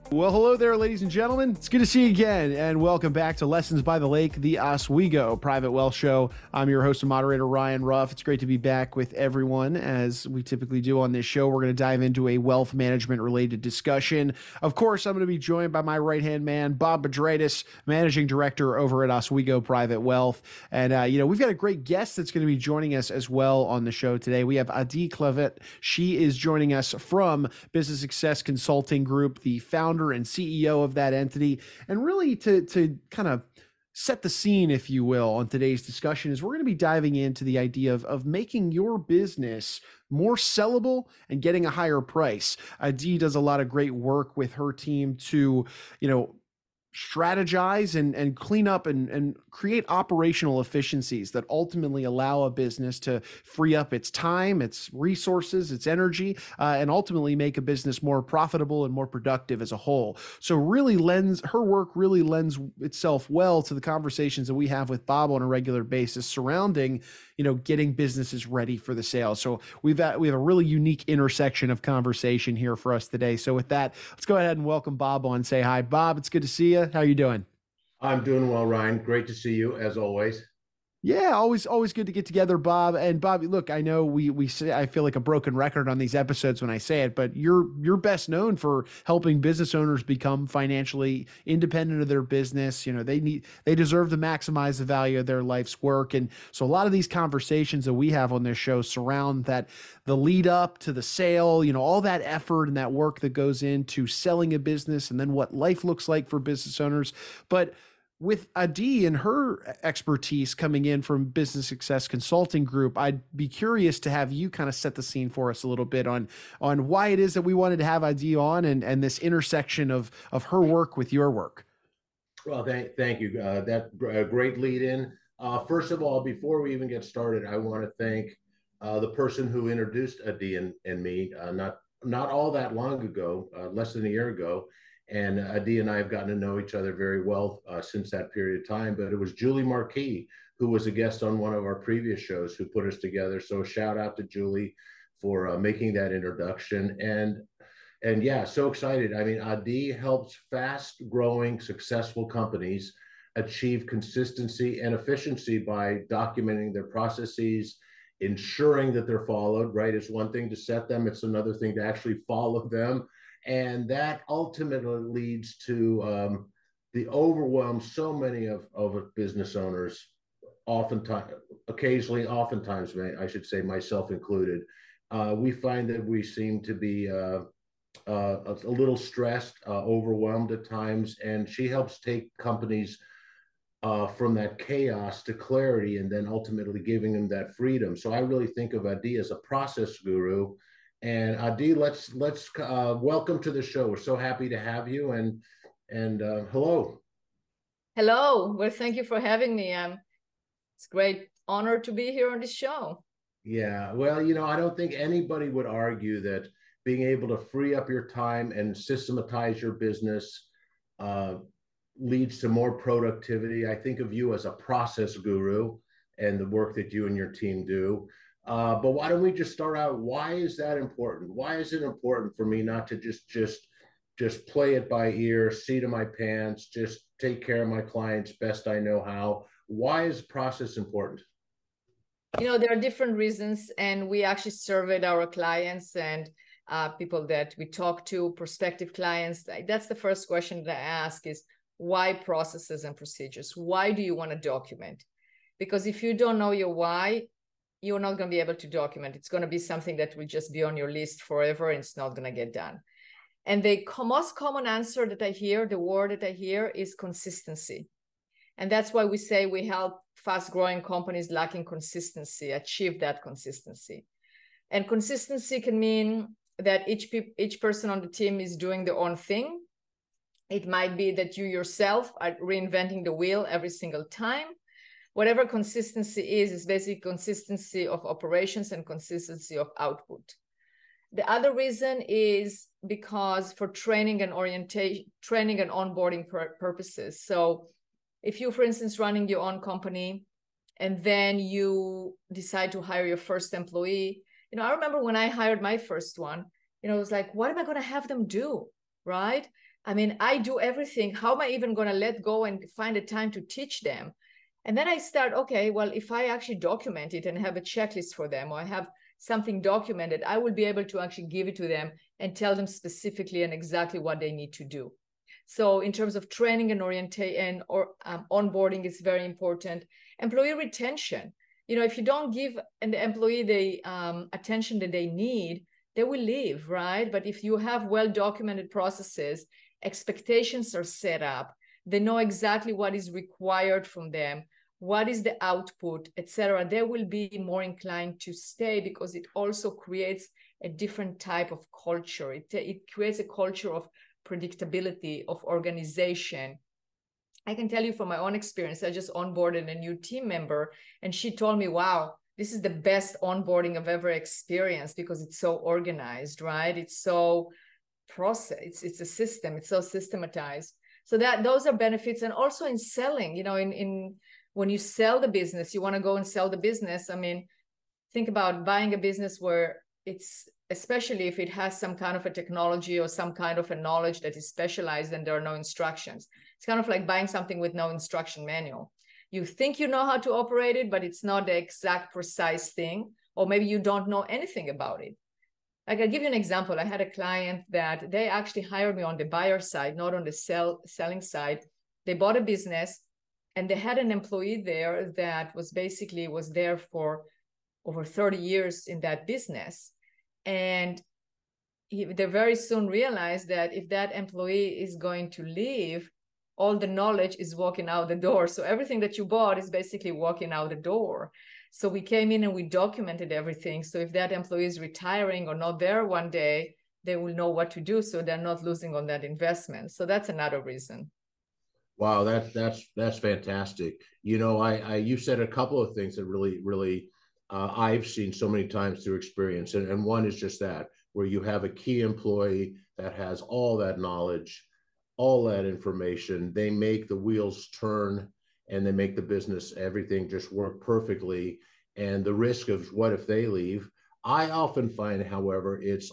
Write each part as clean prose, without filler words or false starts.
Well, hello there, ladies and gentlemen. It's good to see you again, and welcome back to Lessons by the Lake, the Oswego Private Wealth Show. I'm your host and moderator, Ryan Ruff. It's great to be back with everyone, as we typically do on this show. We're going to dive into a wealth management-related discussion. Of course, I'm going to be joined by my right-hand man, Bob Bedreitis, Managing Director over at Oswego Private Wealth. And, we've got a great guest that's going to be joining us as well on the show today. We have Adi Clavet. She is joining us from Business Success Consulting Group, the founder and CEO of that entity. And really to kind of set the scene, if you will, on today's discussion is we're going to be diving into the idea of making your business more sellable and getting a higher price. Adi does a lot of great work with her team to, strategize and clean up and create operational efficiencies that ultimately allow a business to free up its time, its resources, its energy, and ultimately make a business more profitable and more productive as a whole. So her work really lends itself well to the conversations that we have with Bob on a regular basis surrounding, getting businesses ready for the sale. So we have a really unique intersection of conversation here for us today. So with that, let's go ahead and welcome Bob on. Say hi, Bob. It's good to see you. How are you doing? I'm doing well, Ryan. Great to see you as always. Yeah, always good to get together, Bob. And Bob, look, I know we say I feel like a broken record on these episodes when I say it, but you're best known for helping business owners become financially independent of their business. They deserve to maximize the value of their life's work. And so a lot of these conversations that we have on this show surround the lead up to the sale, all that effort and that work that goes into selling a business and then what life looks like for business owners. But with Adi and her expertise coming in from Business Success Consulting Group, I'd be curious to have you kind of set the scene for us a little bit on why it is that we wanted to have Adi on and this intersection of her work with your work. Well, thank you. That great lead in. First of all, before we even get started, I want to thank the person who introduced Adi and me not all that long ago, less than a year ago. And Adi and I have gotten to know each other very well since that period of time. But it was Julie Marquis, who was a guest on one of our previous shows, who put us together. So shout out to Julie for making that introduction. And yeah, so excited. I mean, Adi helps fast growing, successful companies achieve consistency and efficiency by documenting their processes, ensuring that they're followed, right? It's one thing to set them, it's another thing to actually follow them. And that ultimately leads to the overwhelm so many of business owners, oftentimes, I should say, myself included. We find that we seem to be a little stressed, overwhelmed at times, and she helps take companies from that chaos to clarity, and then ultimately giving them that freedom. So I really think of Adi as a process guru. And Adi, let's welcome to the show. We're so happy to have you, and hello. Hello. Well, thank you for having me. It's a great honor to be here on this show. Yeah, well, I don't think anybody would argue that being able to free up your time and systematize your business leads to more productivity. I think of you as a process guru and the work that you and your team do. But why don't we just start out? Why is that important? Why is it important for me not to just play it by ear, seat of my pants, just take care of my clients best I know how? Why is process important? There are different reasons, and we actually surveyed our clients and people that we talk to, prospective clients. That's the first question that I ask is, why processes and procedures? Why do you want to document? Because if you don't know your why, you're not going to be able to document. It's going to be something that will just be on your list forever, and it's not going to get done. And the most common answer that I hear, the word that I hear, is consistency. And that's why we say we help fast-growing companies lacking consistency achieve that consistency. And consistency can mean that each person on the team is doing their own thing. It might be that you yourself are reinventing the wheel every single time. Whatever consistency is basically consistency of operations and consistency of output. The other reason is because for training and onboarding purposes. So if you, for instance, running your own company and then you decide to hire your first employee, I remember when I hired my first one, it was like, what am I going to have them do, right? I mean, I do everything. How am I even going to let go and find a time to teach them? And then I start, okay, well, if I actually document it and have a checklist for them, or I have something documented, I will be able to actually give it to them and tell them specifically and exactly what they need to do. So in terms of training and orientation or onboarding is very important. Employee retention. If you don't give an employee the attention that they need, they will leave, right? But if you have well-documented processes, expectations are set up, they know exactly what is required from them, what is the output, etc., they will be more inclined to stay, because it also creates a different type of culture. It creates a culture of predictability, of organization. I can tell you from my own experience, I just onboarded a new team member, and she told me, wow, this is the best onboarding I've ever experienced, because it's so organized, right? It's so process, it's a system, it's so systematized. So those are benefits. And also in selling, in when you sell the business, you want to go and sell the business. I mean, think about buying a business where it's, especially if it has some kind of a technology or some kind of a knowledge that is specialized and there are no instructions. It's kind of like buying something with no instruction manual. You think you know how to operate it, but it's not the exact precise thing, or maybe you don't know anything about it. Like, I'll give you an example. I had a client that they actually hired me on the buyer side, not on the selling side. They bought a business, and they had an employee there that was there for over 30 years in that business. And they very soon realized that if that employee is going to leave, all the knowledge is walking out the door. So everything that you bought is basically walking out the door. So we came in and we documented everything. So if that employee is retiring or not there one day, they will know what to do, so they're not losing on that investment. So that's another reason. Wow, that's fantastic. You said a couple of things that really I've seen so many times through experience, and one is just that, where you have a key employee that has all that knowledge, all that information. They make the wheels turn, and they make the business, everything just work perfectly. And the risk of what if they leave, I often find, however, it's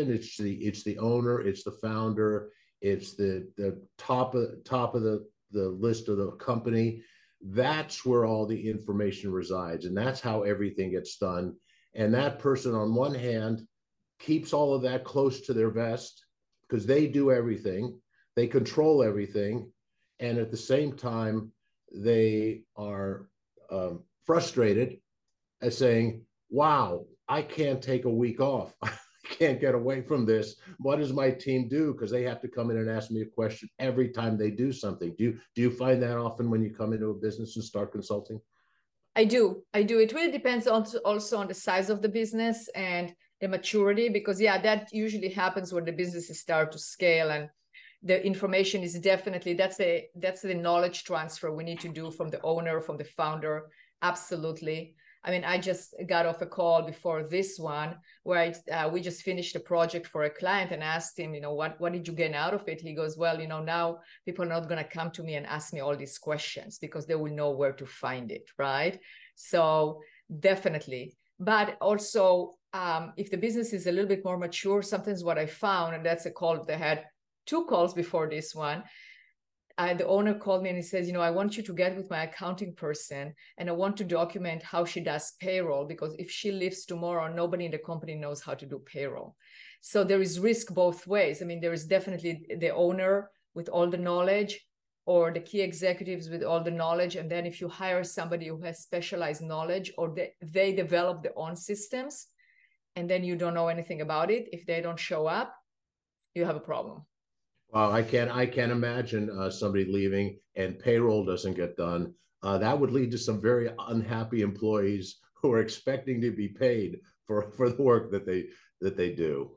the owner, it's the founder, it's the top of the list of the company. That's where all the information resides, and that's how everything gets done. And that person, on one hand, keeps all of that close to their vest, because they do everything, they control everything, and at the same time, they are frustrated as saying, wow, I can't take a week off. I can't get away from this. What does my team do? Because they have to come in and ask me a question every time they do something. Do you find that often when you come into a business and start consulting? I do. It really depends also on the size of the business and the maturity, because that usually happens when the businesses start to scale, and the information is definitely, that's the knowledge transfer we need to do from the owner, from the founder. Absolutely. I mean, I just got off a call before this one where we just finished a project for a client, and asked him, what did you get out of it? He goes, well, now people are not going to come to me and ask me all these questions, because they will know where to find it, right? So definitely. But also, if the business is a little bit more mature, sometimes what I found, and that's a call, they had 2 calls before this one, the owner called me and he says, I want you to get with my accounting person, and I want to document how she does payroll, because if she leaves tomorrow, nobody in the company knows how to do payroll. So there is risk both ways. I mean, there is definitely the owner with all the knowledge, or the key executives with all the knowledge. And then if you hire somebody who has specialized knowledge, or they develop their own systems, and then you don't know anything about it, if they don't show up, you have a problem. Well, I can't imagine somebody leaving and payroll doesn't get done. That would lead to some very unhappy employees who are expecting to be paid for the work that they do.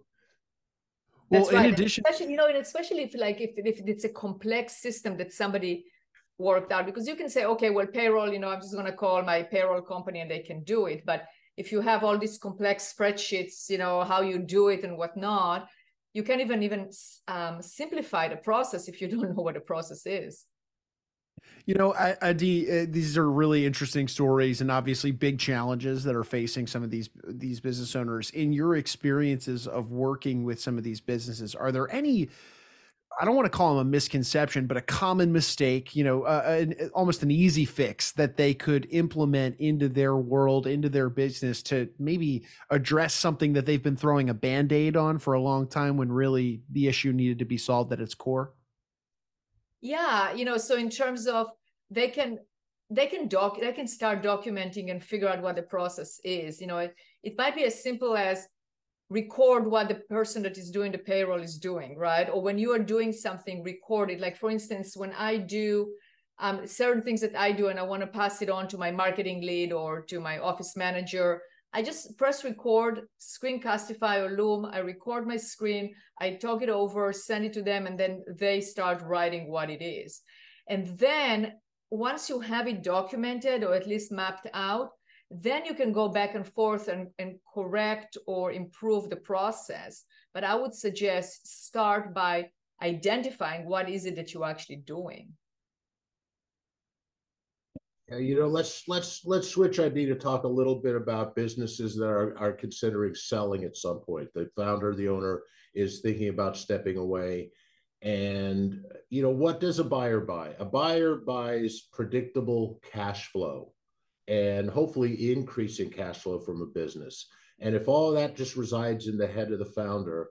That's right. In addition, especially if it's a complex system that somebody worked out, because you can say, okay, well, payroll, I'm just going to call my payroll company and they can do it. But if you have all these complex spreadsheets, how you do it and whatnot, you can't even simplify the process if you don't know what the process is. Adi, these are really interesting stories, and obviously big challenges that are facing some of these business owners. In your experiences of working with some of these businesses, are there any I don't want to call them a misconception, but a common mistake, almost an easy fix that they could implement into their world, into their business to maybe address something that they've been throwing a Band-Aid on for a long time when really the issue needed to be solved at its core? Yeah, so in terms of they can start documenting and figure out what the process is. It might be as simple as record what the person that is doing the payroll is doing, right? Or when you are doing something, record it. Like, for instance, when I do certain things that I do and I want to pass it on to my marketing lead or to my office manager, I just press record, Screencastify or Loom. I record my screen, I talk it over, send it to them, and then they start writing what it is. And then once you have it documented or at least mapped out, then you can go back and forth and correct or improve the process. But I would suggest start by identifying what is it that you're actually doing. Let's switch idea to talk a little bit about businesses that are considering selling at some point. The founder, the owner is thinking about stepping away. And, what does a buyer buy? A buyer buys predictable cash flow and hopefully increasing cash flow from a business. And if all of that just resides in the head of the founder,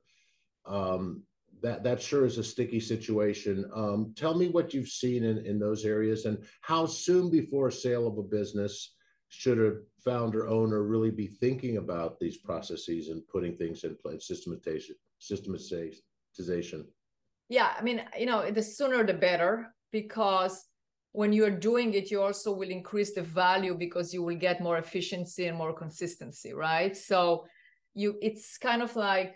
that sure is a sticky situation. Tell me what you've seen in those areas, and how soon before a sale of a business should a founder owner really be thinking about these processes and putting things in place, systematization. Yeah, the sooner the better, because when you're doing it, you also will increase the value because you will get more efficiency and more consistency, right? So it's kind of like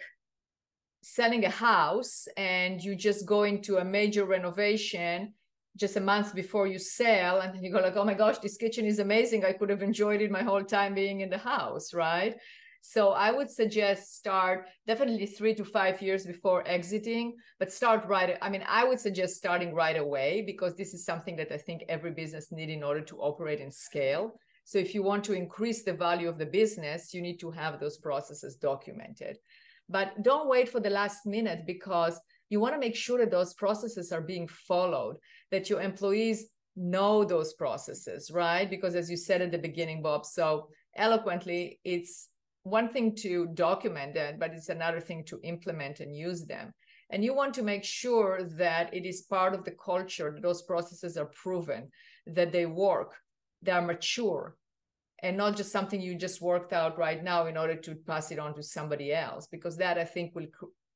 selling a house and you just go into a major renovation just a month before you sell, and then you go like, oh my gosh, this kitchen is amazing. I could have enjoyed it my whole time being in the house, right? So I would suggest start definitely 3 to 5 years before exiting, but start right. I would suggest starting right away, because this is something that I think every business needs in order to operate and scale. So if you want to increase the value of the business, you need to have those processes documented. But don't wait for the last minute, because you want to make sure that those processes are being followed, that your employees know those processes, right? Because as you said at the beginning, Bob, so eloquently, it's one thing to document that, but it's another thing to implement and use them. And you want to make sure that it is part of the culture, that those processes are proven, that they work, they are mature, and not just something you just worked out right now in order to pass it on to somebody else, because that I think will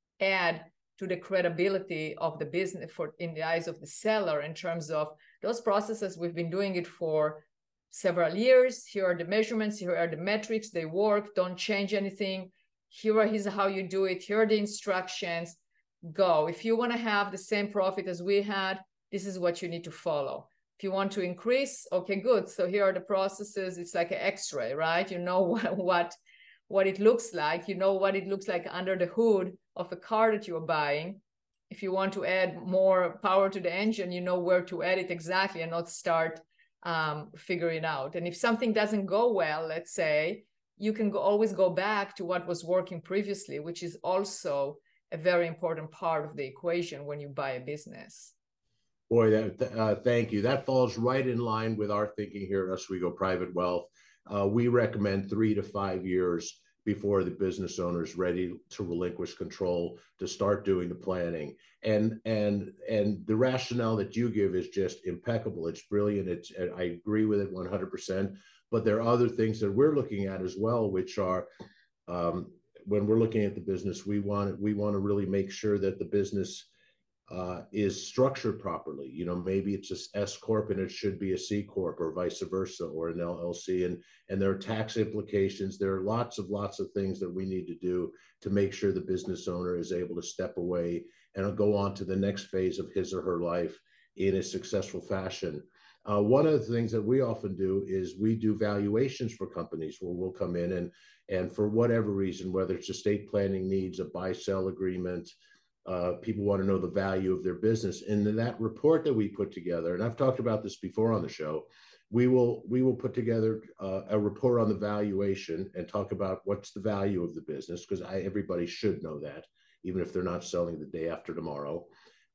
add to the credibility of the business in the eyes of the seller, in terms of those processes. We've been doing it for several years. Here are the measurements. Here are the metrics. They work. Don't change anything. Here's how you do it. Here are the instructions. Go. If you want to have the same profit as we had, this is what you need to follow. If you want to increase, okay, good. So here are the processes. It's like an X-ray, right? You know what it looks like. You know what it looks like under the hood of a car that you're buying. If you want to add more power to the engine, you know where to add it exactly, and not start figuring out. And if something doesn't go well, let's say, you can always go back to what was working previously, which is also a very important part of the equation when you buy a business. Boy, thank you. That falls right in line with our thinking here at Oswego Private Wealth. We recommend 3 to 5 years before the business owner is ready to relinquish control, to start doing the planning. And the rationale that you give is just impeccable. It's brilliant. I agree with it 100%. But there are other things that we're looking at as well, which are when we're looking at the business, we want to really make sure that the business is structured properly. Maybe it's a S corp and it should be a C corp, or vice versa, or an LLC, and there are tax implications. There are lots of things that we need to do to make sure the business owner is able to step away and go on to the next phase of his or her life in a successful fashion. One of the things that we often do is we do valuations for companies, where we'll come in and for whatever reason, whether it's estate planning needs, a buy-sell agreement, people want to know the value of their business. And in that report that we put together, and I've talked about this before on the show, we will put together a report on the valuation and talk about what's the value of the business, because everybody should know that, even if they're not selling the day after tomorrow.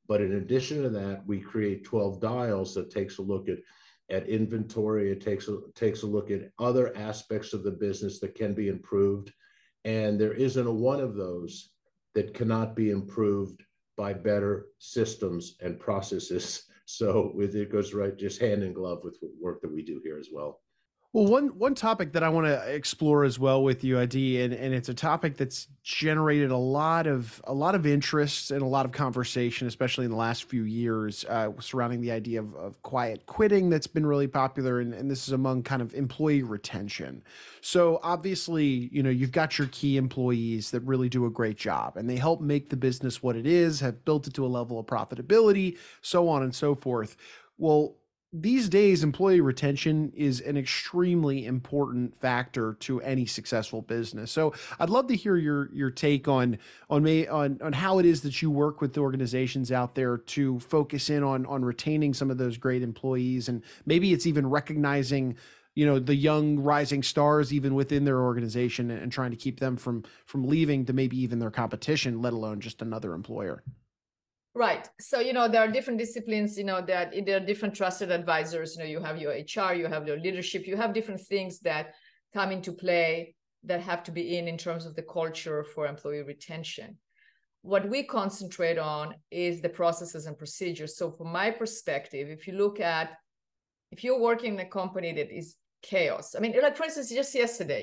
But in addition to that, we create 12 dials that takes a look at inventory. It takes a look at other aspects of the business that can be improved. And there isn't a one of those that cannot be improved by better systems and processes. So it goes right just hand in glove with work that we do here as well. Well, one topic that I want to explore as well with you, Adi, and it's a topic that's generated a lot of interest and a lot of conversation, especially in the last few years, surrounding the idea of quiet quitting that's been really popular, and this is among kind of employee retention. So obviously, you've got your key employees that really do a great job, and they help make the business what it is, have built it to a level of profitability, so on and so forth. Well, these days, employee retention is an extremely important factor to any successful business. So I'd love to hear your take on how it is that you work with the organizations out there to focus in on retaining some of those great employees, and maybe it's even recognizing the young rising stars even within their organization, and trying to keep them from leaving to maybe even their competition, let alone just another employer. Right. So, there are different disciplines, that there are different trusted advisors. You have your HR, you have your leadership, you have different things that come into play that have to be in terms of the culture for employee retention. What we concentrate on is the processes and procedures. So from my perspective, if you're working in a company that is chaos, I mean, like for instance, just yesterday,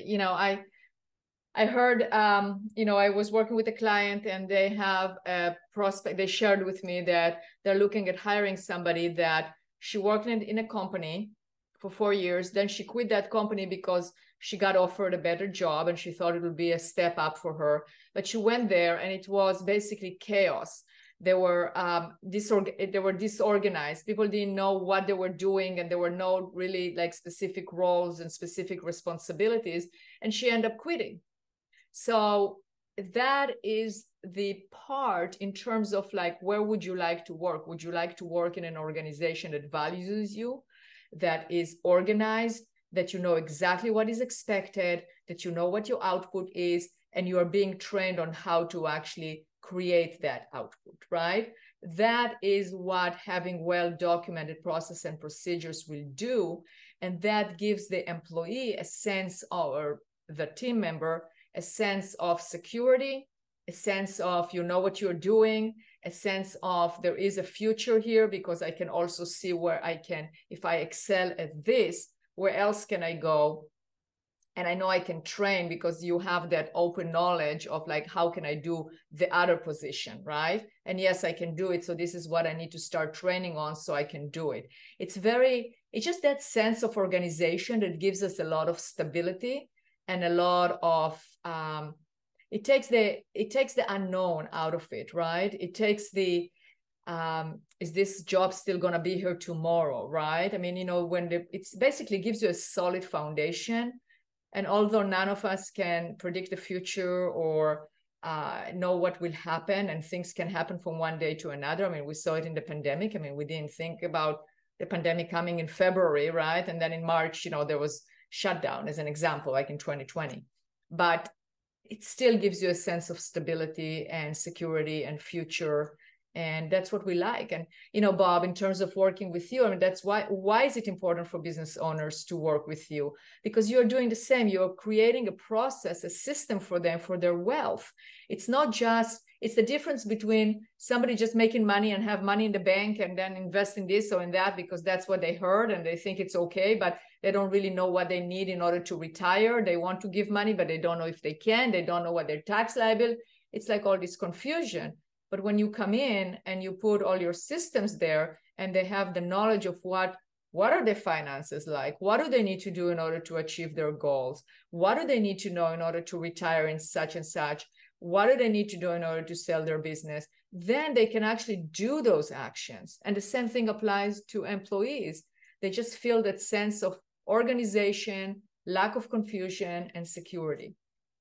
I heard, I was working with a client and they have a prospect. They shared with me that they're looking at hiring somebody that she worked in a company for 4 years. Then she quit that company because she got offered a better job and she thought it would be a step up for her. But she went there and it was basically chaos. They were disorganized. People didn't know what they were doing, and there were no really like specific roles and specific responsibilities. And she ended up quitting. So that is the part in terms of like, where would you like to work? Would you like to work in an organization that values you, that is organized, that you know exactly what is expected, that you know what your output is, and you are being trained on how to actually create that output, right? That is what having well-documented process and procedures will do. And that gives the employee a sense, or the team member, a sense of security, a sense of what you're doing, a sense of there is a future here, because I can also see where I can, if I excel at this, where else can I go? And I know I can train, because you have that open knowledge of like, how can I do the other position, right? And yes, I can do it. So this is what I need to start training on so I can do it. It's just that sense of organization that gives us a lot of stability and a lot of it takes the unknown out of it, right? It takes the is this job still going to be here tomorrow, right? I mean, it's basically gives you a solid foundation. And although none of us can predict the future or know what will happen, and things can happen from one day to another. I mean, we saw it in the pandemic. I mean, we didn't think about the pandemic coming in February, right? And then in March, there was shutdown, as an example, like in 2020. But it still gives you a sense of stability and security and future. And that's what we like. And, Bob, in terms of working with you, I mean, that's why is it important for business owners to work with you? Because you're doing the same. You're creating a process, a system for them, for their wealth. It's the difference between somebody just making money and have money in the bank and then invest in this or in that because that's what they heard and they think it's okay, but they don't really know what they need in order to retire. They want to give money, but they don't know if they can. They don't know what their tax liability. It's like all this confusion. But when you come in and you put all your systems there and they have the knowledge of what are their finances like? What do they need to do in order to achieve their goals? What do they need to know in order to retire in such and such? What do they need to do in order to sell their business? Then they can actually do those actions. And the same thing applies to employees. They just feel that sense of organization, lack of confusion, and security.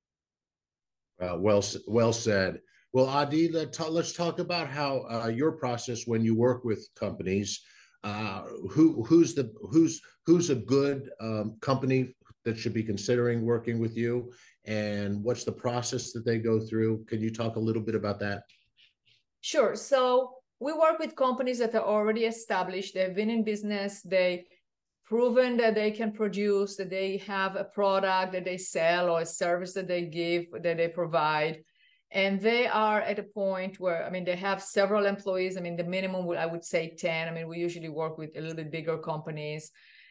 Well said. Well, Adi, let's talk about how your process when you work with companies. Who's a good company that should be considering working with you, and what's the process that they go through? Can you talk a little bit about that? Sure. So we work with companies that are already established. They've been in business. They proven that they can produce, that they have a product that they sell or a service that they give, that they provide. And they are at a point where, I mean, they have several employees. I mean, the minimum, I would say 10. I mean, we usually work with a little bit bigger companies.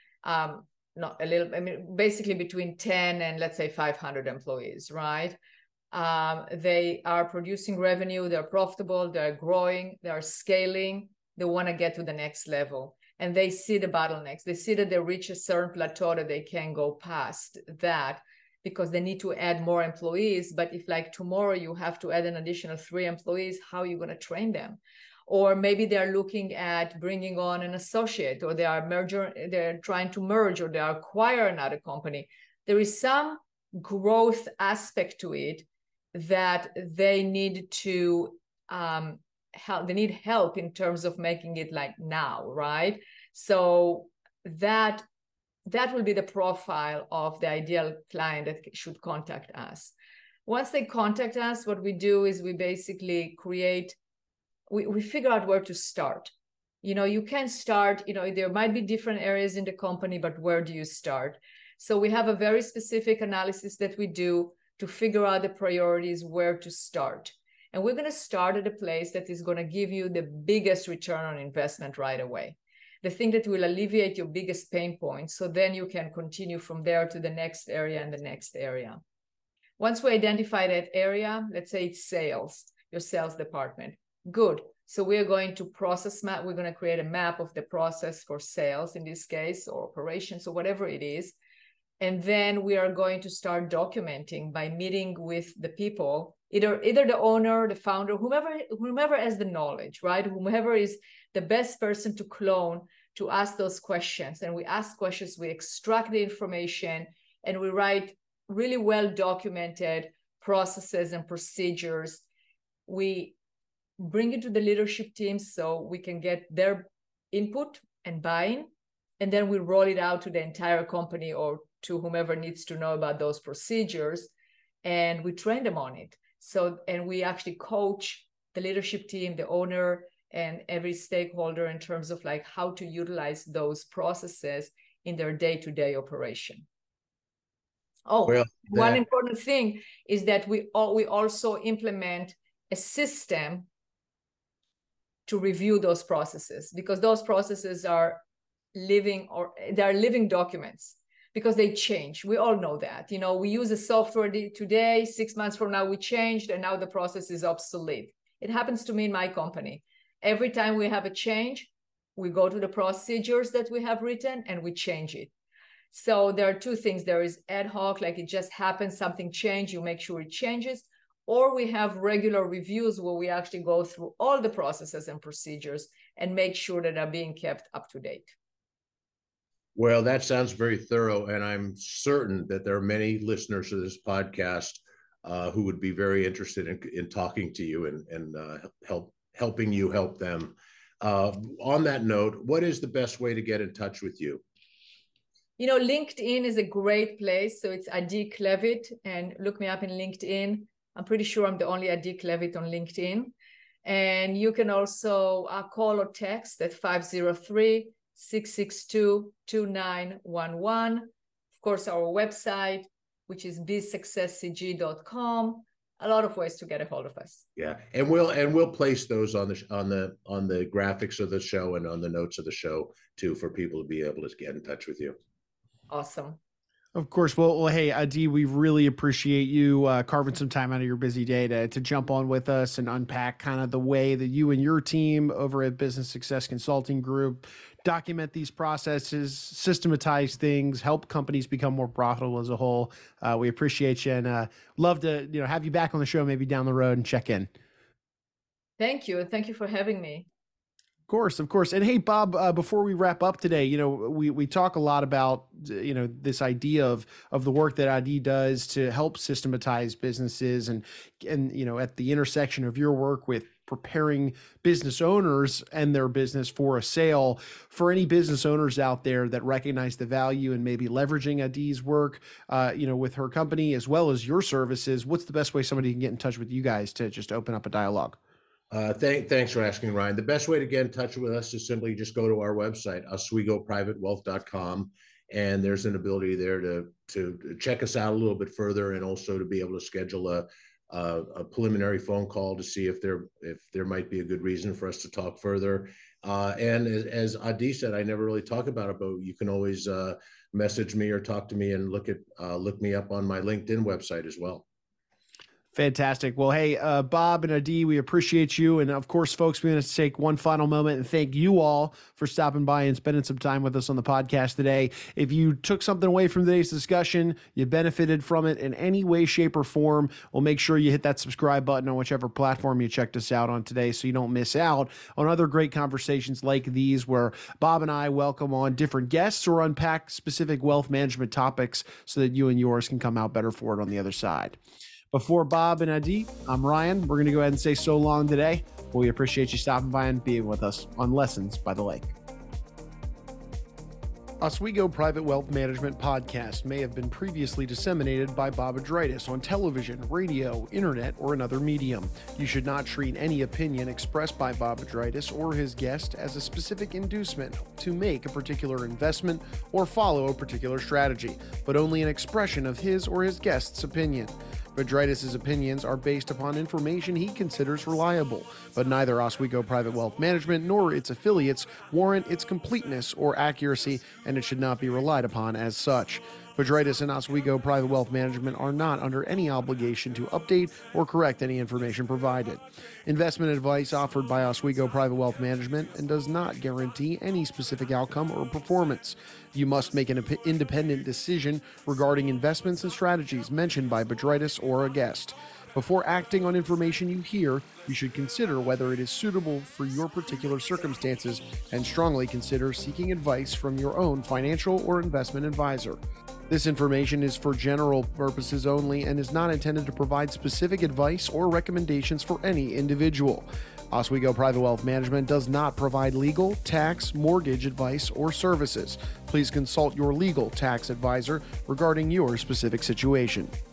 Not a little, I mean, basically between 10 and let's say 500 employees, right? They are producing revenue, they're profitable, they're growing, they're scaling, they want to get to the next level. And they see the bottlenecks. They see that they reach a certain plateau that they can go past that because they need to add more employees. But if like tomorrow you have to add an additional 3 employees, how are you going to train them? Or maybe they're looking at bringing on an associate, or they're trying to merge, or they acquire another company. There is some growth aspect to it that they need to help. They need help in terms of making it like now, right? So that will be the profile of the ideal client that should contact us. Once they contact us, what we do is we basically we figure out where to start. You can start, there might be different areas in the company, but where do you start? So we have a very specific analysis that we do to figure out the priorities, where to start. And we're going to start at a place that is going to give you the biggest return on investment right away. The thing that will alleviate your biggest pain points. So then you can continue from there to the next area and the next area. Once we identify that area, let's say it's sales, your sales department. Good. So we're going to process map. We're going to create a map of the process for sales in this case, or operations, or whatever it is. And then we are going to start documenting by meeting with the people, either the owner, the founder, whomever has the knowledge, right? Whomever is the best person to clone to ask those questions. And we ask questions, we extract the information, and we write really well documented processes and procedures. We bring it to the leadership team so we can get their input and buy-in, and then we roll it out to the entire company or to whomever needs to know about those procedures, and we train them on it. So, and we actually coach the leadership team, the owner, and every stakeholder in terms of like how to utilize those processes in their day-to-day operation. One important thing is that we also implement a system to review those processes, because those processes are living documents, because they change. We all know that. We use a software today, 6 months from now we changed, and now the process is obsolete. It happens to me in my company. Every time we have a change, we go to the procedures that we have written and we change it. So there are 2 things. There is ad hoc, like it just happens, something changed, you make sure it changes. Or we have regular reviews where we actually go through all the processes and procedures and make sure that are being kept up to date. Well, that sounds very thorough, and I'm certain that there are many listeners to this podcast who would be very interested in talking to you and helping you help them. On that note, what is the best way to get in touch with you? LinkedIn is a great place. So it's Adi Klevit, and look me up in LinkedIn. I'm pretty sure I'm the only Adi Klevit on LinkedIn. And you can also call or text at 503-662-2911. Of course, our website, which is bsuccesscg.com. A lot of ways to get a hold of us. Yeah, and we'll place those on the graphics of the show and on the notes of the show too, for people to be able to get in touch with you. Awesome. Of course. Well, hey, Adi, we really appreciate you carving some time out of your busy day to jump on with us and unpack kind of the way that you and your team over at Business Success Consulting Group document these processes, systematize things, help companies become more profitable as a whole. We appreciate you, and love to have you back on the show maybe down the road and check in. Thank you. Thank you for having me. Of course. And hey, Bob, before we wrap up today, we talk a lot about, this idea of the work that Adi does to help systematize businesses and, at the intersection of your work with preparing business owners and their business for a sale. For any business owners out there that recognize the value and maybe leveraging Adi's work, with her company as well as your services, what's the best way somebody can get in touch with you guys to just open up a dialogue? Thanks for asking, Ryan. The best way to get in touch with us is simply just go to our website, oswegoprivatewealth.com, and there's an ability there to check us out a little bit further, and also to be able to schedule a preliminary phone call to see if there might be a good reason for us to talk further. And as Adi said, I never really talk about it, but you can always message me or talk to me and look me up on my LinkedIn website as well. Fantastic. Well, hey, Bob and Adi, we appreciate you. And of course, folks, we're going to take one final moment and thank you all for stopping by and spending some time with us on the podcast today. If you took something away from today's discussion, you benefited from it in any way, shape, or form, we'll make sure you hit that subscribe button on whichever platform you checked us out on today so you don't miss out on other great conversations like these where Bob and I welcome on different guests or unpack specific wealth management topics so that you and yours can come out better for it on the other side. Before Bob and Adi, I'm Ryan. We're going to go ahead and say so long today. We appreciate you stopping by and being with us on Lessons by the Lake. Oswego Private Wealth Management Podcast may have been previously disseminated by Bob Adritis on television, radio, internet, or another medium. You should not treat any opinion expressed by Bob Adritis or his guest as a specific inducement to make a particular investment or follow a particular strategy, but only an expression of his or his guest's opinion. Adritis' opinions are based upon information he considers reliable, but neither Oswego Private Wealth Management nor its affiliates warrant its completeness or accuracy, and it should not be relied upon as such. Adritis and Oswego Private Wealth Management are not under any obligation to update or correct any information provided. Investment advice offered by Oswego Private Wealth Management and does not guarantee any specific outcome or performance. You must make an independent decision regarding investments and strategies mentioned by Badritis or a guest. Before acting on information you hear, you should consider whether it is suitable for your particular circumstances and strongly consider seeking advice from your own financial or investment advisor. This information is for general purposes only and is not intended to provide specific advice or recommendations for any individual. Oswego Private Wealth Management does not provide legal, tax, mortgage advice, or services. Please consult your legal tax advisor regarding your specific situation.